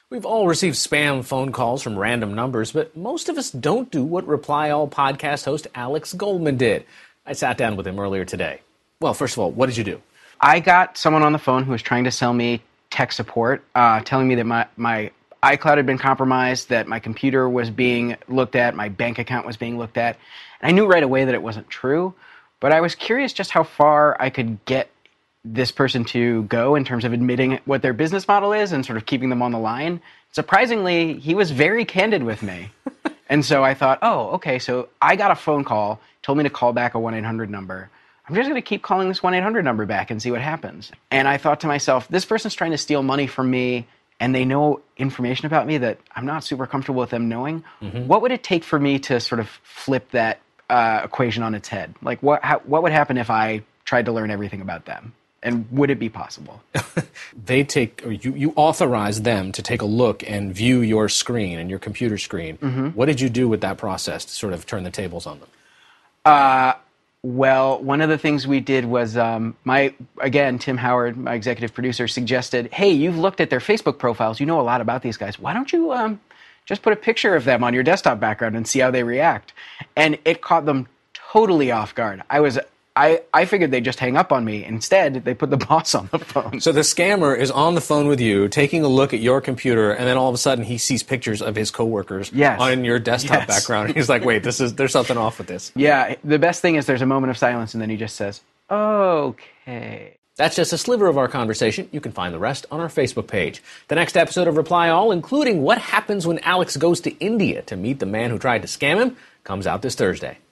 We've all received spam phone calls from random numbers, but most of us don't do what Reply All podcast host Alex Goldman did. I sat down with him earlier today. Well, first of all, what did you do? I got someone on the phone who was trying to sell me tech support, telling me that my iCloud had been compromised, that my computer was being looked at, my bank account was being looked at. And I knew right away that it wasn't true, but I was curious just how far I could get this person to go in terms of admitting what their business model is and sort of keeping them on the line. Surprisingly, he was very candid with me. And so I thought, oh, okay, so I got a phone call, told me to call back a 1-800 number. I'm just going to keep calling this 1-800 number back and see what happens. And I thought to myself, this person's trying to steal money from me, and they know information about me that I'm not super comfortable with them knowing. Mm-hmm. What would it take for me to sort of flip that equation on its head? Like, what would happen if I tried to learn everything about them? And would it be possible? You authorize them to take a look and view your screen and your computer screen. Mm-hmm. What did you do with that process to sort of turn the tables on them? Well, one of the things we did was, Tim Howard, my executive producer, suggested, hey, you've looked at their Facebook profiles. You know a lot about these guys. Why don't you just put a picture of them on your desktop background and see how they react? And it caught them totally off guard. I figured they'd just hang up on me. Instead, they put the boss on the phone. So the scammer is on the phone with you, taking a look at your computer, and then all of a sudden he sees pictures of his coworkers on your desktop background. And he's like, wait, there's something off with this. Yeah, the best thing is there's a moment of silence, and then he just says, okay. That's just a sliver of our conversation. You can find the rest on our Facebook page. The next episode of Reply All, including what happens when Alex goes to India to meet the man who tried to scam him, comes out this Thursday.